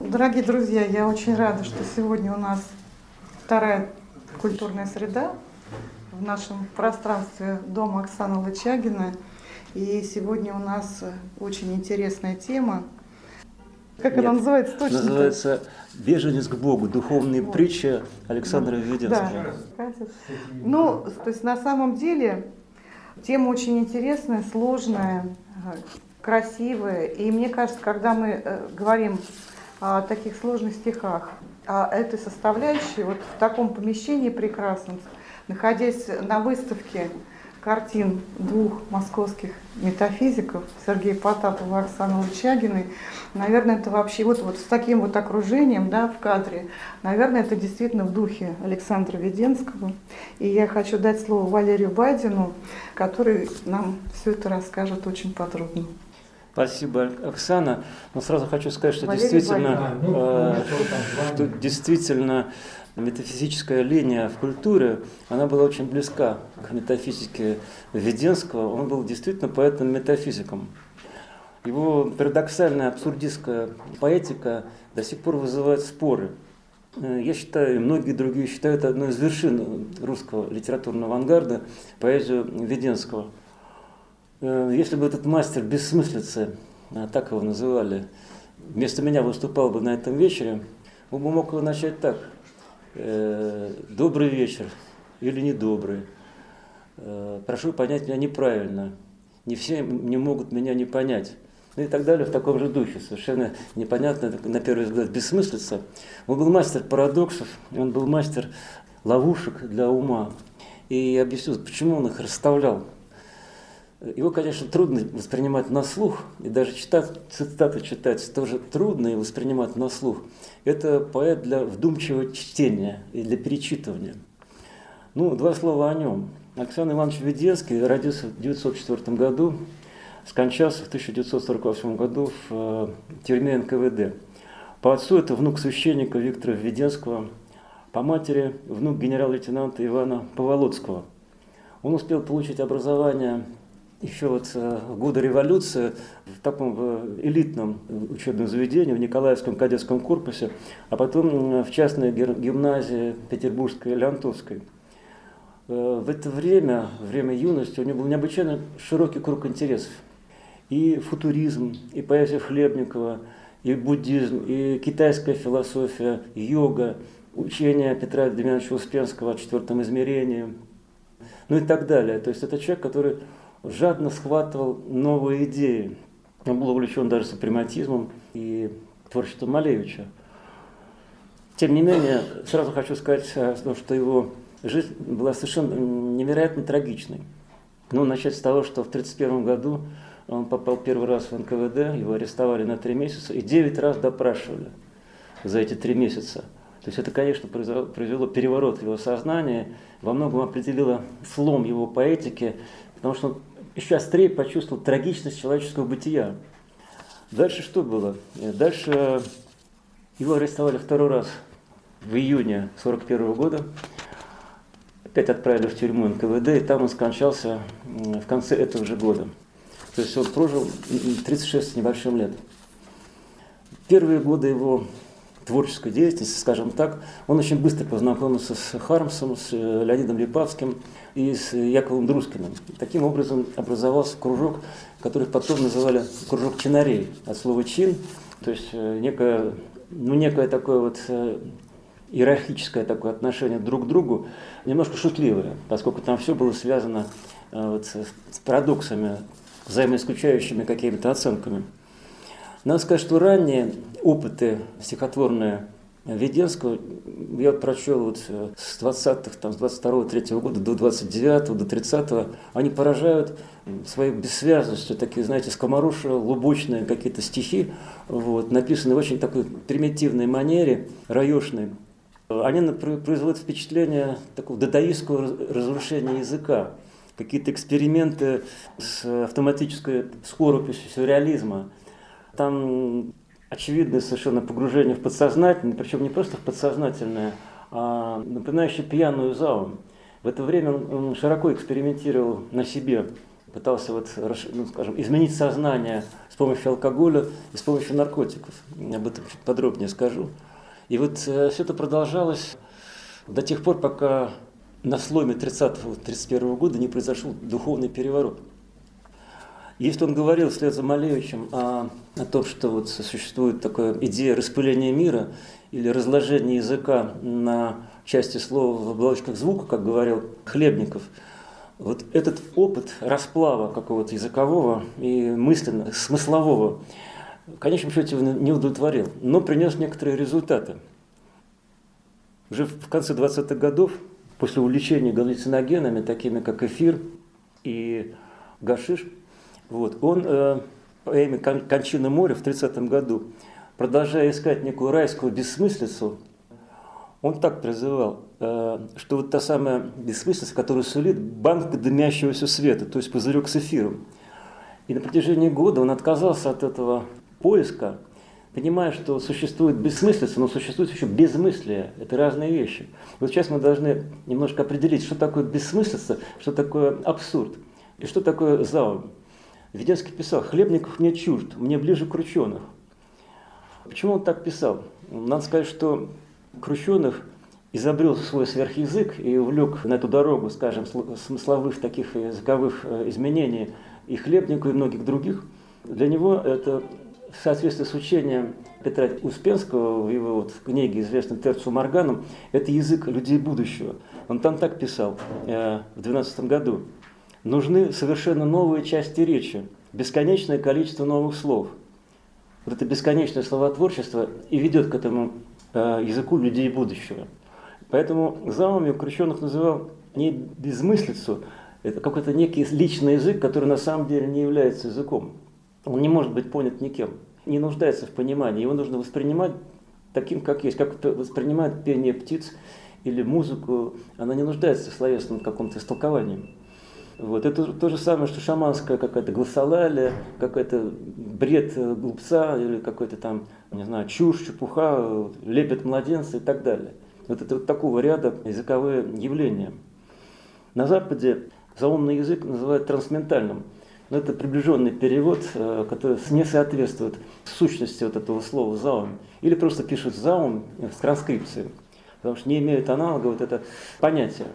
Дорогие друзья, я очень рада, что сегодня у нас вторая культурная среда в нашем пространстве дома Оксаны Лычагиной. И сегодня у нас очень интересная тема. Как она называется точно? Называется «Беженец к Богу. Духовные притчи Александра Введенского». Да. Ну, то есть на самом деле тема очень интересная, сложная, красивая. И мне кажется, когда мы говорим о таких сложных стихах, о этой составляющей, вот в таком помещении прекрасном, находясь на выставке картин двух московских метафизиков, Сергея Потапова и Оксаны Лычагиной, наверное, это вообще вот с таким вот окружением, да, в кадре, наверное, это действительно в духе Александра Введенского. И я хочу дать слово Валерию Байдину, который нам все это расскажет очень подробно. Спасибо, Оксана. Но сразу хочу сказать, что действительно метафизическая линия в культуре, она была очень близка к метафизике Введенского. Он был действительно поэтом-метафизиком. Его парадоксальная абсурдистская поэтика до сих пор вызывает споры. Я считаю, и многие другие считают, одной из вершин русского литературного авангарда поэзию Введенского. Если бы этот мастер бессмыслицы, так его называли, вместо меня выступал бы на этом вечере, он бы мог его начать так: «Добрый вечер» или «Недобрый». «Прошу понять меня неправильно», «Не все не могут меня не понять». Ну и так далее в таком же духе. Совершенно непонятно, на первый взгляд, бессмыслица. Он был мастер парадоксов, он был мастер ловушек для ума. И я объясню, почему он их расставлял. Его, конечно, трудно воспринимать на слух, и даже цитаты читать тоже трудно и воспринимать на слух. Это поэт для вдумчивого чтения и для перечитывания. Ну, два слова о нем. Александр Иванович Введенский родился в 1904 году, скончался в 1948 году в тюрьме НКВД. По отцу это внук священника Виктора Введенского, по матери внук генерал-лейтенанта Ивана Поволоцкого. Он успел получить образование еще в годы революции в таком элитном учебном заведении, в Николаевском кадетском корпусе, а потом в частной гимназии Петербургской и Леонтовской. В это время юности, у него был необычайно широкий круг интересов. И футуризм, и поэзия Хлебникова, и буддизм, и китайская философия, и йога, учение Петра Демьяновича Успенского о четвертом измерении, ну и так далее. То есть это человек, который жадно схватывал новые идеи. Он был увлечен даже супрематизмом и творчеством Малевича. Тем не менее, сразу хочу сказать, что его жизнь была совершенно невероятно трагичной. Ну, начать с того, что в 1931 году он попал первый раз в НКВД, его арестовали на 3 месяца и 9 раз допрашивали за эти 3 месяца. То есть это, конечно, произвело переворот в его сознании, во многом определило слом его поэтики, потому что он еще острее почувствовал трагичность человеческого бытия. Дальше что было? Дальше его арестовали второй раз в июне 1941 года. Опять отправили в тюрьму НКВД, и там он скончался в конце этого же года. То есть он прожил 36 с небольшим лет. Первые годы его творческой деятельности, скажем так, он очень быстро познакомился с Хармсом, с Леонидом Липавским и с Яковом Друскиным. Таким образом образовался кружок, который потом называли кружок чинарей, от слова чин, то есть некое такое вот иерархическое такое отношение друг к другу, немножко шутливое, поскольку там все было связано с парадоксами, взаимоисключающими какими-то оценками. Надо сказать, что ранние опыты стихотворные Введенского я прочел с 20-х, с 22-23 года до 29-го, до 30-го, они поражают своей бессвязностью, такие, знаете, скоморошие, лубочные какие-то стихи, написанные в очень такой примитивной манере, раешной. Они производят впечатление такого дадаистского разрушения языка, какие-то эксперименты с автоматической скорописью сюрреализма. Там очевидное совершенно погружение в подсознательное, причем не просто в подсознательное, а напоминающее пьяную залу. В это время он широко экспериментировал на себе пытался вот, ну, скажем, изменить сознание с помощью алкоголя и с помощью наркотиков. Об этом чуть подробнее скажу. И вот все это продолжалось до тех пор, пока на сломе 30-31 года не произошел духовный переворот. Если он говорил вслед за Малевичем о том, что вот существует такая идея распыления мира или разложения языка на части слова в оболочках звука, как говорил Хлебников, вот этот опыт расплава какого-то языкового и мысленного, смыслового, в конечном счете его не удовлетворил, но принес некоторые результаты. Уже в конце 20-х годов, после увлечения галлюциногенами, такими как эфир и гашиш, вот, он по имени Кончина Море в 30-м году, продолжая искать некую райскую бессмыслицу, он так призывал, что вот та самая бессмыслица, которая сулит банк дымящегося света, то есть пузырек с эфиром. И на протяжении года он отказался от этого поиска, понимая, что существует бессмыслица, но существует еще безмыслие. Это разные вещи. Вот сейчас мы должны немножко определить, что такое бессмыслица, что такое абсурд и что такое заум. Веденский писал: «Хлебников мне чужд, мне ближе Крученых». Почему он так писал? Надо сказать, что Крученых изобрел свой сверхязык и увлек на эту дорогу, скажем, смысловых таких языковых изменений и Хлебнику, и многих других. Для него это в соответствии с учением Петра Успенского в его вот книге, известной «Терциум Органум», это язык людей будущего. Он там так писал в 12 году: «Нужны совершенно новые части речи, бесконечное количество новых слов». Вот это бесконечное словотворчество и ведет к этому языку людей будущего. Поэтому Заум Крученых называл не безмыслицу, это какой-то некий личный язык, который на самом деле не является языком. Он не может быть понят никем, не нуждается в понимании, его нужно воспринимать таким, как есть, как воспринимает пение птиц или музыку, она не нуждается в словесном каком-то истолковании. Вот. Это то же самое, что шаманская какая-то гласолалия, какой-то бред глупца или какой-то там, не знаю, чушь, чепуха, лепет младенца и так далее. Вот это вот такого ряда языковые явления. На Западе заумный язык называют трансментальным. Но это приближенный перевод, который не соответствует сущности вот этого слова «заум». Или просто пишут «заум» в транскрипции, потому что не имеют аналога вот это понятие.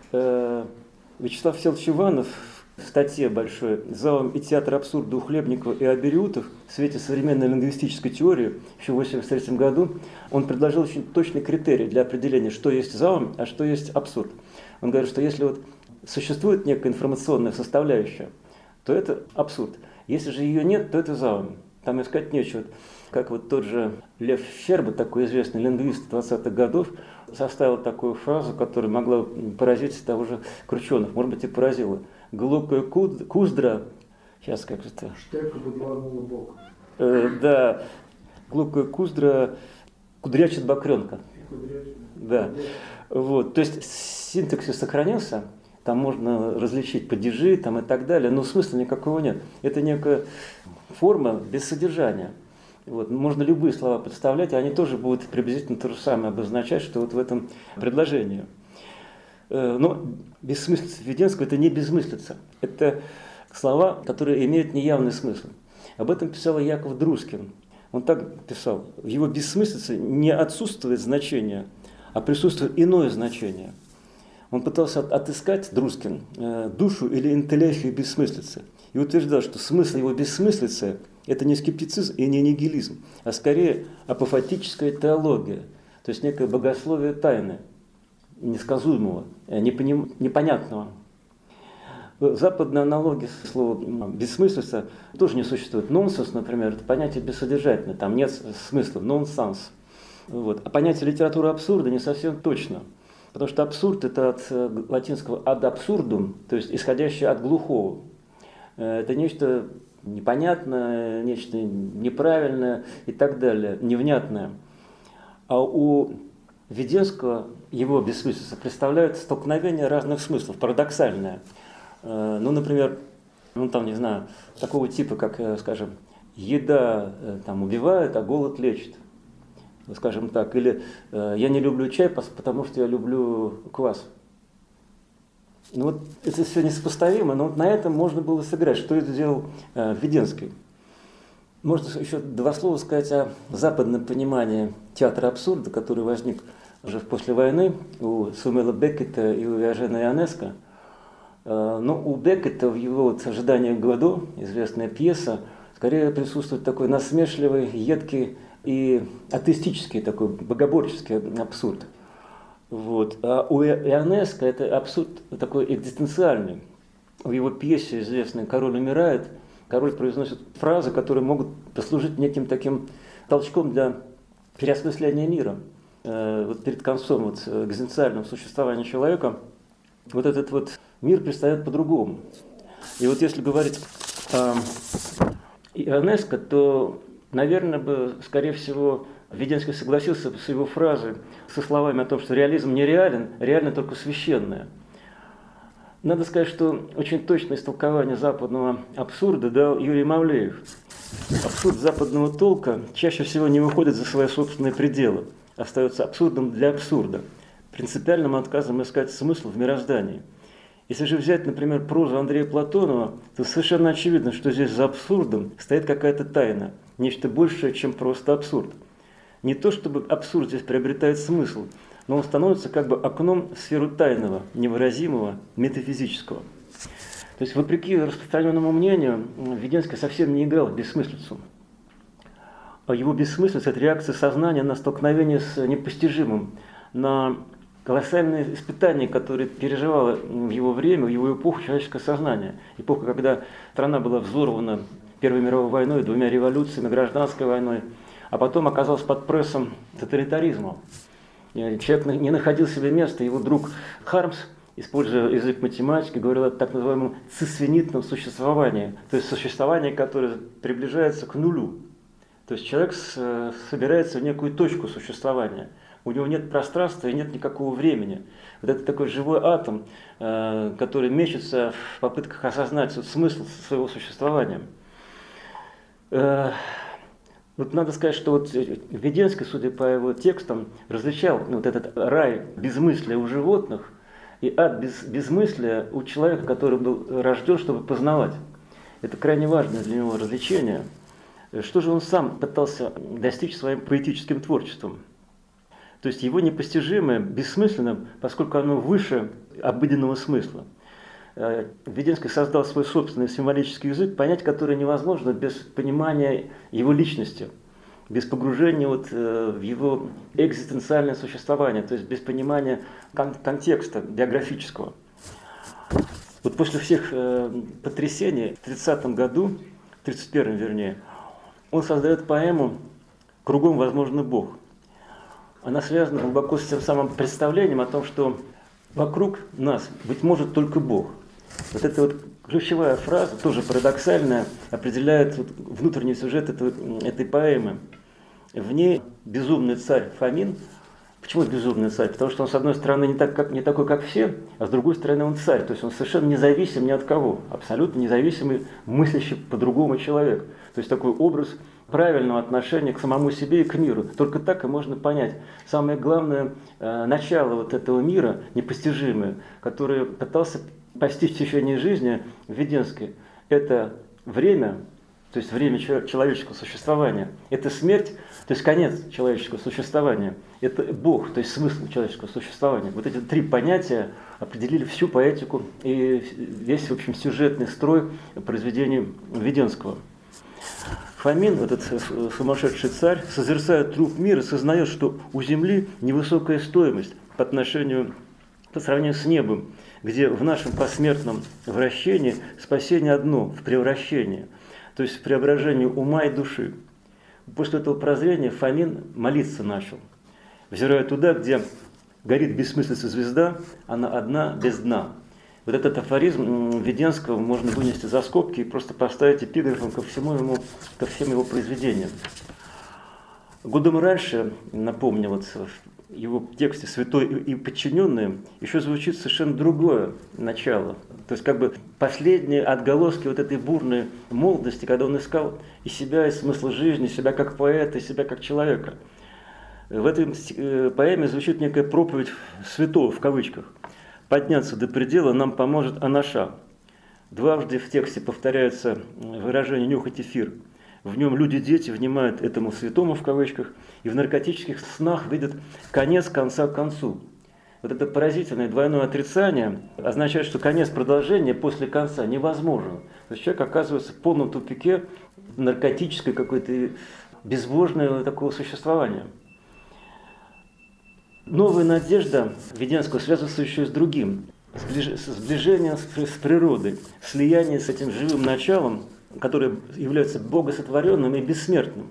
Вячеслав Всеволодович Иванов в статье большой «Заум и театр абсурда у Хлебникова и Абериутов» в свете современной лингвистической теории еще в 1983 году он предложил очень точный критерий для определения, что есть заум, а что есть абсурд. Он говорит, что если вот существует некая информационная составляющая, то это абсурд. Если же ее нет, то это заум. Там искать нечего. Как вот тот же Лев Щерба, такой известный лингвист 20-х годов, составил такую фразу, которая могла поразить того же Крученых, может быть, и поразила. «Глупая куздра», сейчас как это... Штека подванула боком. Да, «глупая куздра кудрячит бакренка». Да. Вот. То есть синтаксис сохранился, там можно различить падежи там, и так далее, но смысла никакого нет. Это некая форма без содержания. Вот. Можно любые слова представлять, и они тоже будут приблизительно то же самое обозначать, что вот в этом предложении. Но бессмыслица Введенского – это не безмыслица. Это слова, которые имеют неявный смысл. Об этом писал Яков Друскин. Он так писал: в его бессмыслице не отсутствует значение, а присутствует иное значение. Он пытался отыскать, Друскин, душу или интеллехию бессмыслицы. И утверждал, что смысл его бессмыслицы – это не скептицизм и не нигилизм, а скорее апофатическая теология, то есть некое богословие тайны, несказуемого, непонятного. Западная аналогия слова «бессмыслица» тоже не существует. Нонсенс, например, это понятие бессодержательное, там нет смысла, нонсенс. Вот. А понятие литературы абсурда не совсем точно, потому что абсурд – это от латинского ad absurdum, то есть исходящее от глухого. Это нечто непонятное, нечто неправильное и так далее, невнятное. А у Введенского его бессмыслица представляет столкновение разных смыслов, парадоксальное. Ну, например, ну там, не знаю, такого типа, как, скажем, еда там убивает, а голод лечит. Скажем так. Или я не люблю чай, потому что я люблю квас. Ну вот это все несопоставимо, но вот на этом можно было сыграть, что это сделал Введенский. Можно еще два слова сказать о западном понимании театра абсурда, который возник уже после войны у Самуэла Беккета и у Эжена Ионеско. Но у Беккета в его вот «Ожидании Годо», известная пьеса, скорее присутствует такой насмешливый, едкий и атеистический, такой богоборческий абсурд. Вот. А у Ионеско это абсурд такой экзистенциальный. В его пьесе известной «Король умирает» король произносит фразы, которые могут послужить неким таким толчком для переосмысления мира. Вот перед концом вот, экзистенциального существования человека вот этот вот мир предстает по-другому. И вот если говорить о Ионеско, то, наверное, бы, скорее всего, Введенский согласился с его фразой, со словами о том, что реализм не реален, реально только священное. Надо сказать, что очень точное истолкование западного абсурда дал Юрий Мавлеев. Абсурд западного толка чаще всего не выходит за свои собственные пределы, остается абсурдом для абсурда, принципиальным отказом искать смысл в мироздании. Если же взять, например, прозу Андрея Платонова, то совершенно очевидно, что здесь за абсурдом стоит какая-то тайна, нечто большее, чем просто абсурд. Не то чтобы абсурд здесь приобретает смысл, но он становится как бы окном в сферу тайного, невыразимого, метафизического. То есть, вопреки распространенному мнению, Введенский совсем не играл в бессмыслицу. А его бессмыслица – это реакция сознания на столкновение с непостижимым, на колоссальные испытания, которые переживало в его время, в его эпоху человеческое сознание. Эпоха, когда страна была взорвана Первой мировой войной, двумя революциями, гражданской войной, а потом оказался под прессом тоталитаризма. Человек не находил себе места, его друг Хармс, используя язык математики, говорил о так называемом цисфинитном существовании, то есть существовании, которое приближается к нулю. То есть человек собирается в некую точку существования. У него нет пространства и нет никакого времени. Вот это такой живой атом, который мечется в попытках осознать смысл своего существования. Вот надо сказать, что вот Введенский, судя по его текстам, различал вот этот рай безмыслия у животных и ад безмыслия у человека, который был рожден, чтобы познавать. Это крайне важное для него развлечение. Что же он сам пытался достичь своим поэтическим творчеством? То есть его непостижимое бессмысленно, поскольку оно выше обыденного смысла. Введенский создал свой собственный символический язык, понять который невозможно без понимания его личности, без погружения вот в его экзистенциальное существование, то есть без понимания контекста биографического. Вот после всех потрясений в 30-м году, в 31-м вернее, он создает поэму «Кругом возможно Бог». Она связана глубоко с тем самым представлением о том, что вокруг нас, быть может, только Бог. Вот эта вот ключевая фраза, тоже парадоксальная, определяет вот внутренний сюжет этой поэмы. В ней безумный царь Фомин. Почему безумный царь? Потому что он, с одной стороны, не такой, как все, а с другой стороны, он царь. То есть он совершенно независим ни от кого. Абсолютно независимый, мыслящий по-другому человек. То есть такой образ правильного отношения к самому себе и к миру. Только так и можно понять самое главное начало вот этого мира, непостижимое, которое пытался постичь в течение жизни Введенский. Это время, то есть время человеческого существования. Это смерть, то есть конец человеческого существования. Это Бог, то есть смысл человеческого существования. Вот эти три понятия определили всю поэтику и весь, в общем, сюжетный строй произведений Введенского. Фомин, этот сумасшедший царь, созерцая труп мира, сознает, что у земли невысокая стоимость по сравнению с небом, где в нашем посмертном вращении спасение одно в превращении, то есть в преображении ума и души. После этого прозрения Фомин молиться начал, взирая туда, где горит бессмыслица звезда, она одна без дна. Вот этот афоризм Введенского можно вынести за скобки и просто поставить эпиграфом ко всем его произведениям. Годом раньше, напомню, вот в его тексте «Святой и подчиненные» еще звучит совершенно другое начало. То есть как бы последние отголоски вот этой бурной молодости, когда он искал и себя, и смысл жизни, себя как поэта, и себя как человека. В этой поэме звучит некая проповедь святого в кавычках. подняться до предела нам поможет анаша. Дважды в тексте повторяется выражение «нюхать эфир». В нем люди-дети внимают этому святому, в кавычках, и в наркотических снах видят конец конца к концу. Вот это поразительное двойное отрицание означает, что конец продолжения после конца невозможен. То есть человек оказывается в полном тупике наркотической какой-то безбожного такого существования. Новая надежда Веденского связывается еще и с другим. Сближение с природой, слияние с этим живым началом, которое является богосотворенным и бессмертным.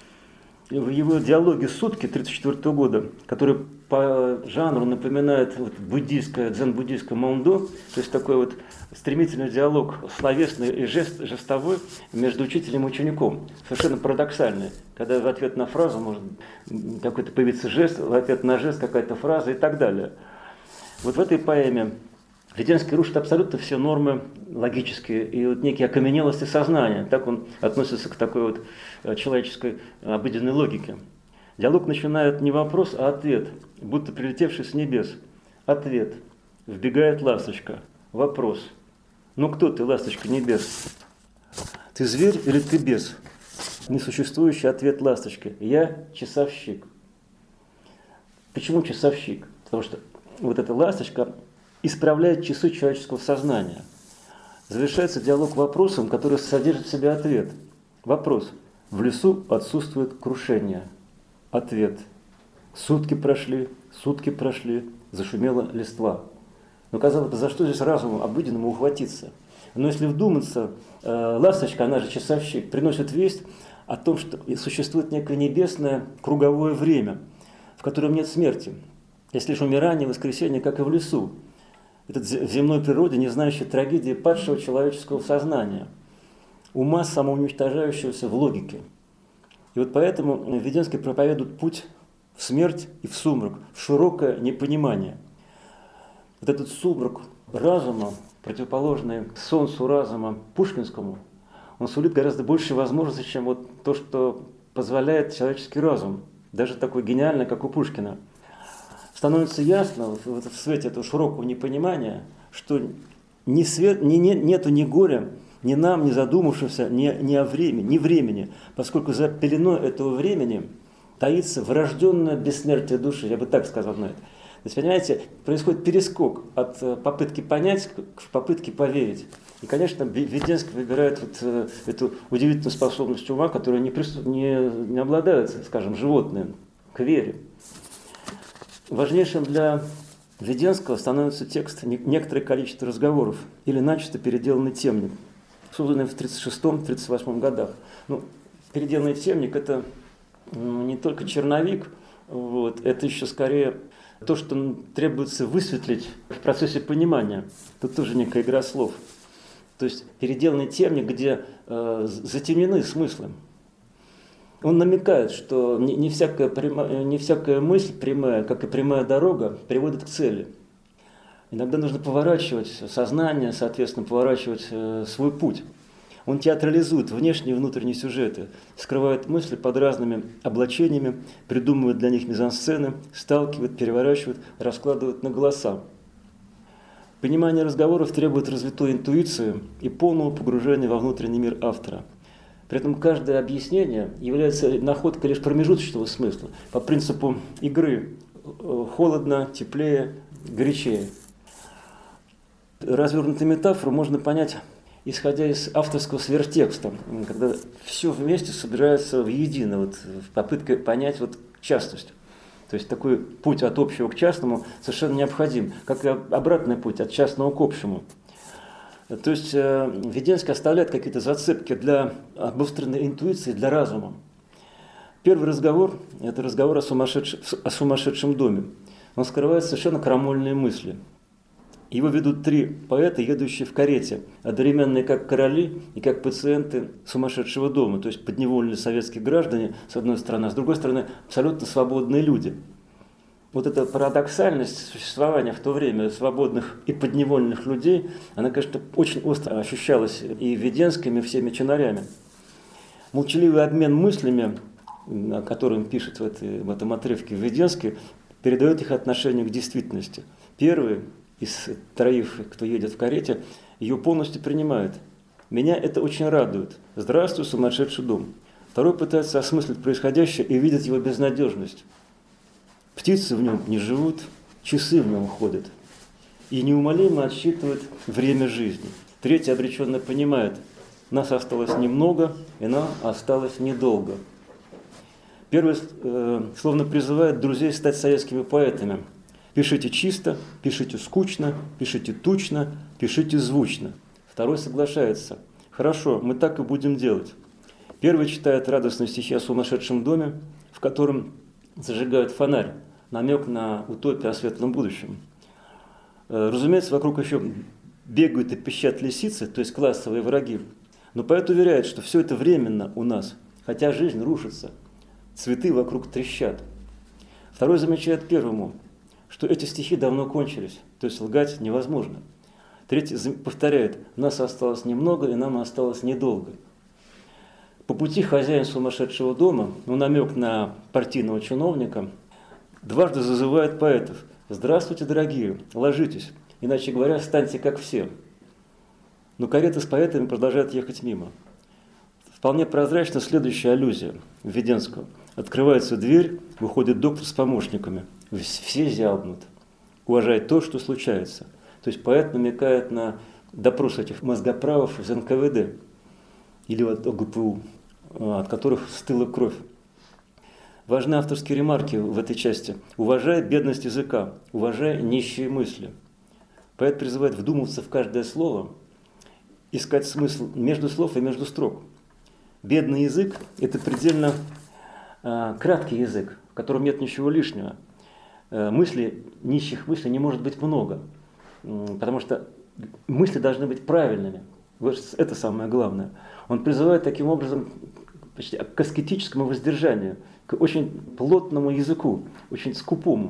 В его диалоге «Сутки» 1934 года, который по жанру напоминает буддийское, дзен-буддийское мондо, то есть такой вот стремительный диалог словесный и жестовой между учителем и учеником. Совершенно парадоксальный, когда в ответ на фразу может какой-то появиться жест, в ответ на жест какая-то фраза и так далее. Вот в этой поэме Веденский рушит абсолютно все нормы логические и вот некие окаменелости сознания. Так он относится к такой вот человеческой обыденной логике. Диалог начинает не вопрос, а ответ, будто прилетевший с небес. Ответ. Вбегает ласточка. Вопрос. Ну кто ты, ласточка небес? Ты зверь или ты бес? Несуществующий ответ ласточки. Я часовщик. Почему часовщик? Потому что вот эта ласточка исправляет часы человеческого сознания. Завершается диалог вопросом, который содержит в себе ответ. Вопрос. В лесу отсутствует крушение. Ответ. Сутки прошли, зашумела листва. Но казалось бы, за что здесь разуму обыденному ухватиться? Но если вдуматься, ласточка, она же часовщик, приносит весть о том, что существует некое небесное круговое время, в котором нет смерти. Есть лишь умирание, воскресение, как и в лесу. Это в земной природе, не знающей трагедии падшего человеческого сознания, ума, самоуничтожающегося в логике. И вот поэтому Веденский проповедует путь в смерть и в сумрак, в широкое непонимание. Вот этот сумрак разума, противоположный солнцу разума пушкинскому, он сулит гораздо больше возможностей, чем вот то, что позволяет человеческий разум, даже такой гениальный, как у Пушкина. Становится ясно в свете этого широкого непонимания, что нету ни горя, ни нам, ни задумавшимся, ни о времени, ни времени, поскольку за пеленой этого времени таится врожденное бессмертие души, я бы так сказал на это. То есть, понимаете, происходит перескок от попытки понять к попытке поверить. И, конечно, Веденский выбирает вот эту удивительную способность ума, которой не обладают, скажем, животные, к вере. Важнейшим для Веденского становится текст «Некоторое количество разговоров» или начисто переделанный темник, созданный в 1936-1938 годах. Ну, переделанный темник – это не только черновик, вот, это еще скорее то, что требуется высветлить в процессе понимания. Тут тоже некая игра слов. То есть переделанный темник, где затемнены смыслы. Он намекает, что не всякая мысль прямая, как и прямая дорога, приводит к цели. Иногда нужно поворачивать сознание, соответственно, поворачивать свой путь. Он театрализует внешние и внутренние сюжеты, скрывает мысли под разными облачениями, придумывает для них мизансцены, сталкивает, переворачивает, раскладывает на голоса. Понимание разговоров требует развитой интуиции и полного погружения во внутренний мир автора. При этом каждое объяснение является находкой лишь промежуточного смысла, по принципу игры холодно, теплее, горячее. Развернутую метафору можно понять, исходя из авторского сверхтекста, когда все вместе собирается в едино, вот, в попытке понять вот, частность. То есть такой путь от общего к частному совершенно необходим, как и обратный путь от частного к общему. То есть Веденский оставляет какие-то зацепки для обостренной интуиции, для разума. Первый разговор – это разговор о сумасшедшем доме. Он скрывает совершенно крамольные мысли. Его ведут три поэта, едущие в карете, одновременно как короли и как пациенты сумасшедшего дома, то есть подневольные советские граждане, с одной стороны, а с другой стороны, абсолютно свободные люди. Вот эта парадоксальность существования в то время свободных и подневольных людей, она, конечно, очень остро ощущалась и Веденским, и всеми чинарями. Молчаливый обмен мыслями, о котором пишет в этом отрывке Веденский, передает их отношение к действительности. Первый из троих, кто едет в карете, ее полностью принимает. Меня это очень радует. Здравствуй, сумасшедший дом. Второй пытается осмыслить происходящее и видит его безнадежность. Птицы в нем не живут, часы в нем ходят. И неумолимо отсчитывает время жизни. Третий обреченно понимает, нас осталось немного, и нам осталось недолго. Первый словно призывает друзей стать советскими поэтами. Пишите чисто, пишите скучно, пишите тучно, пишите звучно. Второй соглашается. Хорошо, мы так и будем делать. Первый читает радостные стихи о сумасшедшем доме, в котором зажигают фонарь, намек на утопию о светлом будущем. Разумеется, вокруг еще бегают и пищат лисицы, то есть классовые враги. Но поэт уверяет, что все это временно у нас, хотя жизнь рушится, цветы вокруг трещат. Второй замечает первому, что эти стихи давно кончились, то есть лгать невозможно. Третий повторяет, нас осталось немного и нам осталось недолго. По пути хозяин сумасшедшего дома, намек на партийного чиновника, дважды зазывает поэтов. Здравствуйте, дорогие, ложитесь, иначе говоря, станьте как все. Но карета с поэтами продолжает ехать мимо. Вполне прозрачна следующая аллюзия Введенского. Открывается дверь, выходит доктор с помощниками. Все зябнут, уважает то, что случается. То есть поэт намекает на допрос этих мозгоправов из НКВД или от ОГПУ, от которых стыла кровь. Важны авторские ремарки в этой части. Уважай бедность языка, уважай нищие мысли. Поэт призывает вдумываться в каждое слово, искать смысл между слов и между строк. Бедный язык – это предельно краткий язык, в котором нет ничего лишнего. Нищих мыслей не может быть много, потому что мысли должны быть правильными. Вот это самое главное. Он призывает таким образом почти к аскетическому воздержанию, к очень плотному языку, очень скупому.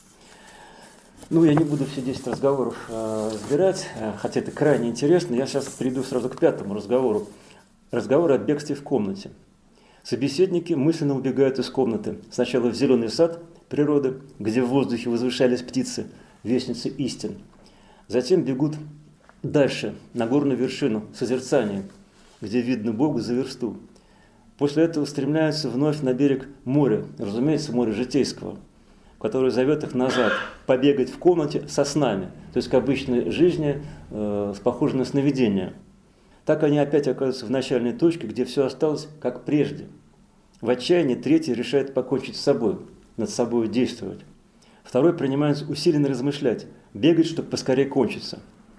Я не буду все 10 разговоров разбирать, хотя это крайне интересно. Я сейчас перейду сразу к пятому разговору. Разговор о бегстве в комнате. Собеседники мысленно убегают из комнаты. Сначала в зеленый сад природы, где в воздухе возвышались птицы, вестницы истин. Затем бегут дальше, на горную вершину, созерцания, где видно Бога за версту. После этого стремляются вновь на берег моря, разумеется, моря житейского, которое зовет их назад, побегать в комнате со снами, то есть к обычной жизни, похожей на сновидение. Так они опять оказываются в начальной точке, где все осталось как прежде. В отчаянии третий решает покончить с собой, над собой действовать. Второй принимается усиленно размышлять, бегать, чтобы поскорее кончиться.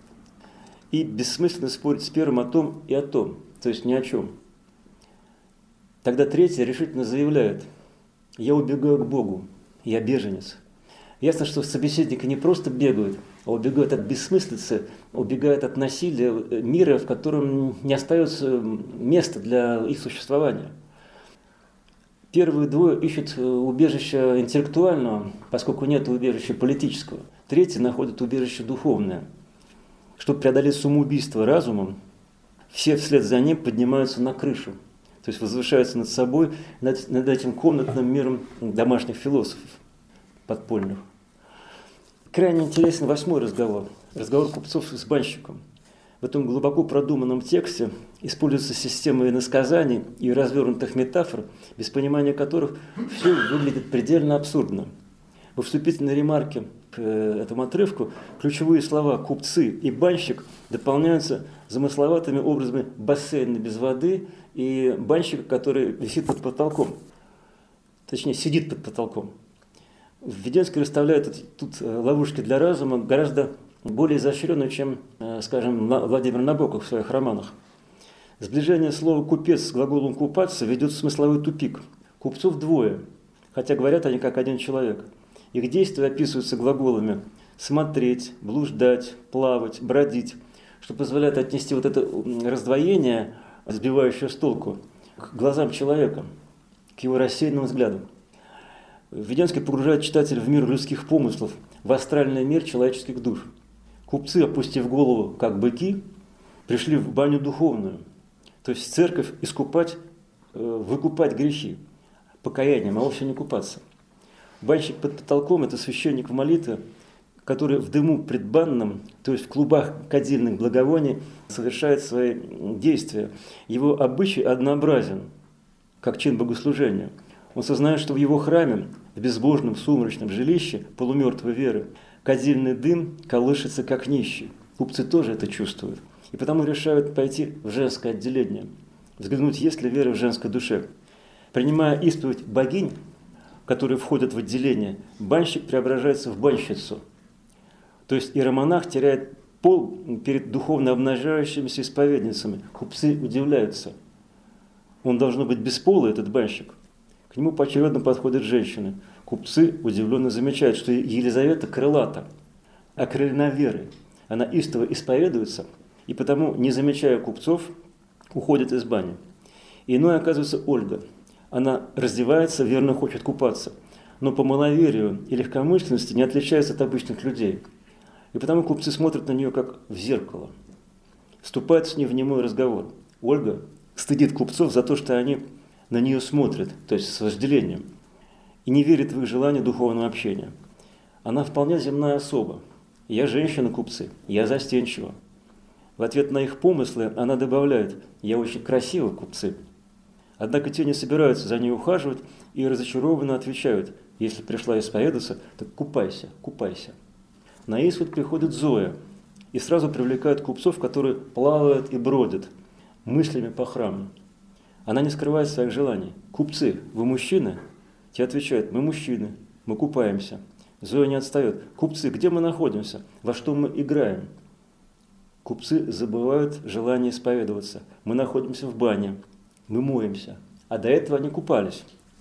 И бессмысленно спорить с первым о том и о том, то есть ни о чем. Тогда третий решительно заявляет: «Я убегаю к Богу, я беженец». Ясно, что собеседники не просто бегают, а убегают от бессмыслицы, убегают от насилия мира, в котором не остается места для их существования. Первые двое ищут убежища интеллектуального, поскольку нет убежища политического. Третий находит убежище духовное. Чтобы преодолеть самоубийство разумом, все вслед за ним поднимаются на крышу, то есть возвышаются над собой, над этим комнатным миром домашних философов подпольных. Крайне интересен 8-й разговор. Разговор купцов с банщиком. В этом глубоко продуманном тексте используется система иносказаний и развернутых метафор, без понимания которых все выглядит предельно абсурдно. Во вступительной ремарке к этому отрывку ключевые слова «купцы» и «банщик» дополняются замысловатыми образами бассейна без воды и банщика, который висит под потолком, точнее сидит под потолком. Введенский расставляет тут ловушки для разума гораздо более изощренные, чем, скажем, Владимир Набоков в своих романах. Сближение слова «купец» с глаголом «купаться» ведет в смысловой тупик. Купцов двое, хотя говорят они как один человек. Их действия описываются глаголами «смотреть», «блуждать», «плавать», «бродить», что позволяет отнести вот это раздвоение, сбивающее с толку, к глазам человека, к его рассеянным взглядам. Введенский погружает читателя в мир людских помыслов, в астральный мир человеческих душ. Купцы, опустив голову, как быки, пришли в баню духовную, то есть в церковь искупать, выкупать грехи, покаянием, а вовсе не купаться. Банщик под потолком – это священник в молитве, который в дыму предбанном, то есть в клубах кадильных благовоний, совершает свои действия. Его обычай однообразен, как чин богослужения. Он сознает, что в его храме, в безбожном сумрачном жилище полумертвой веры, кадильный дым колышется, как нищий. Купцы тоже это чувствуют. И потому решают пойти в женское отделение, взглянуть, есть ли вера в женской душе. Принимая исповедь богинь, которые входят в отделение, банщик преображается в банщицу. То есть иеромонах теряет пол перед духовно обнажающимися исповедницами. Купцы удивляются. Он должно быть бесполый, этот банщик. К нему поочередно подходят женщины. Купцы удивленно замечают, что Елизавета крылата, окрылена верой. Она истово исповедуется, и потому, не замечая купцов, уходит из бани. Иной оказывается Ольга. Она раздевается, верно хочет купаться, но по маловерию и легкомысленности не отличается от обычных людей. И потому купцы смотрят на нее как в зеркало. Вступают с ней в немой разговор. Ольга стыдит купцов за то, что они на нее смотрят, то есть с вожделением, и не верит в их желание духовного общения. Она вполне земная особа. Я женщина, купцы, я застенчива. В ответ на их помыслы она добавляет: я очень красива, купцы. Однако те не собираются за ней ухаживать и разочарованно отвечают: если пришла исповедаться, так купайся, купайся. На исповедь приходит Зоя и сразу привлекает купцов, которые плавают и бродят мыслями по храму. Она не скрывает своих желаний. Купцы, вы мужчины? Те отвечают: мы мужчины, мы купаемся. Зоя не отстает. Купцы, где мы находимся? Во что мы играем? Купцы забывают желание исповедоваться. Мы находимся в бане, мы моемся. А до этого они купались.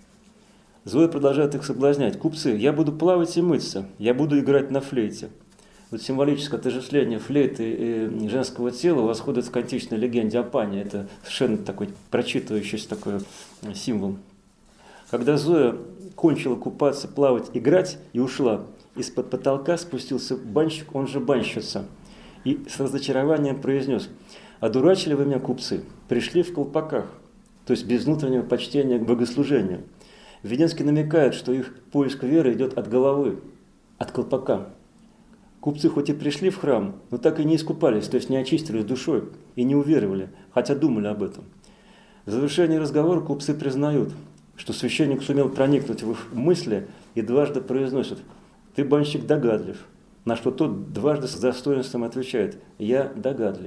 Зоя продолжает их соблазнять. Купцы, я буду плавать и мыться, я буду играть на флейте. Вот символическое отождествление флейты и женского тела восходит к античной легенде о Пане. Это совершенно такой прочитывающийся такой символ. Когда Зоя кончила купаться, плавать, играть и ушла, из-под потолка спустился банщик, он же банщица, и с разочарованием произнес: «Одурачили вы меня, купцы, пришли в колпаках», то есть без внутреннего почтения к богослужению. Введенский намекает, что их поиск веры идет от головы, от колпака. Купцы хоть и пришли в храм, но так и не искупались, то есть не очистились душой и не уверовали, хотя думали об этом. В завершении разговора купцы признают, что священник сумел проникнуть в их мысли и дважды произносит: «Ты, банщик, догадлив», на что тот дважды с достоинством отвечает: «Я догадлив».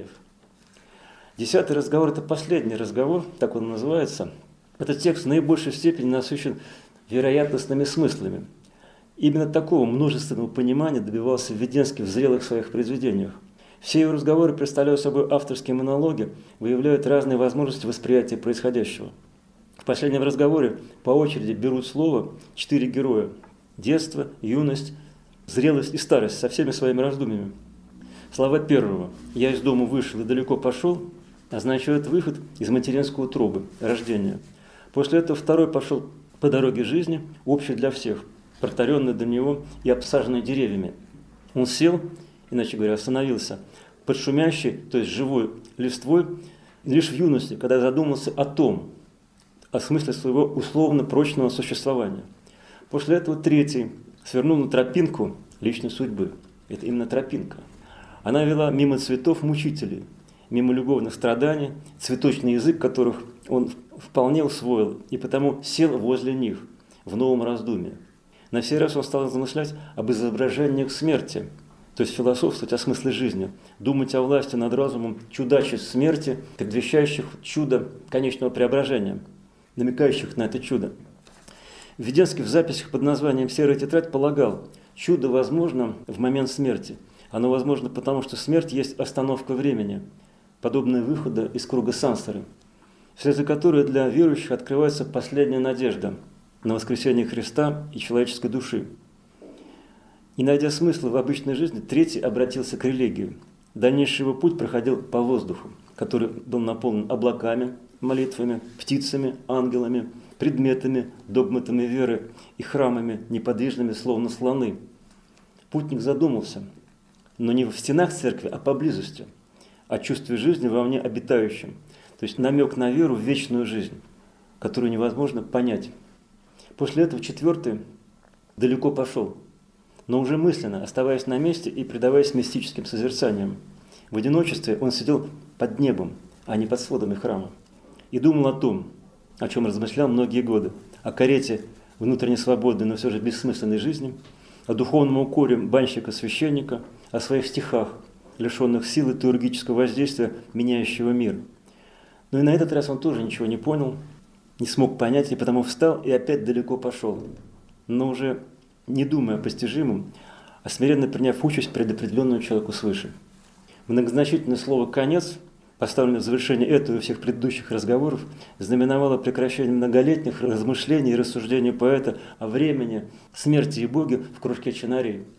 10-й разговор – это последний разговор, так он называется. Этот текст в наибольшей степени насыщен вероятностными смыслами. Именно такого множественного понимания добивался Введенский в зрелых своих произведениях. Все его разговоры представляют собой авторские монологи, выявляют разные возможности восприятия происходящего. В последнем разговоре по очереди берут слово 4 героя – детство, юность, зрелость и старость со всеми своими раздумьями. Слова первого «я из дома вышел и далеко пошел» означают выход из материнской утробы, рождение. После этого второй пошел по дороге жизни, общей для всех, протаренный до него и обсаженный деревьями. Он сел, иначе говоря, остановился, под шумящей, то есть живой листвой, лишь в юности, когда задумался о смысле своего условно-прочного существования. После этого третий свернул на тропинку личной судьбы. Это именно тропинка. Она вела мимо цветов мучителей, мимо любовных страданий, цветочный язык которых он вполне усвоил, и потому сел возле них в новом раздумье. На сей раз он стал размышлять об изображениях смерти, то есть философствовать о смысле жизни, думать о власти над разумом чудачеств смерти, предвещающих чудо конечного преображения, намекающих на это чудо. Введенский в записях под названием «Серая тетрадь» полагал: чудо возможно в момент смерти. Оно возможно потому, что смерть есть остановка времени, подобная выхода из круга сансары, вслед за которой для верующих открывается последняя надежда на воскресение Христа и человеческой души. Не найдя смысла в обычной жизни, третий обратился к религии. Дальнейший его путь проходил по воздуху, который был наполнен облаками, молитвами, птицами, ангелами, предметами, догматами веры и храмами, неподвижными, словно слоны. Путник задумался, но не в стенах церкви, а поблизости, о чувстве жизни вовне обитающем, то есть намек на веру в вечную жизнь, которую невозможно понять. После этого четвертый далеко пошел, но уже мысленно, оставаясь на месте и предаваясь мистическим созерцаниям. В одиночестве он сидел под небом, а не под сводами храма, и думал о том, о чем размышлял многие годы, о карете внутренне свободной, но все же бессмысленной жизни, о духовном укоре банщика-священника, о своих стихах, лишенных силы теургического воздействия, меняющего мир. Но и на этот раз он тоже ничего не понял, не смог понять, и потому встал и опять далеко пошел, но уже не думая о постижимом, а смиренно приняв участь, предопределенную человеку свыше. Многозначительное слово «конец», поставленное в завершение этого и всех предыдущих разговоров, знаменовало прекращение многолетних размышлений и рассуждений поэта о времени, смерти и Боге в кружке чинарей.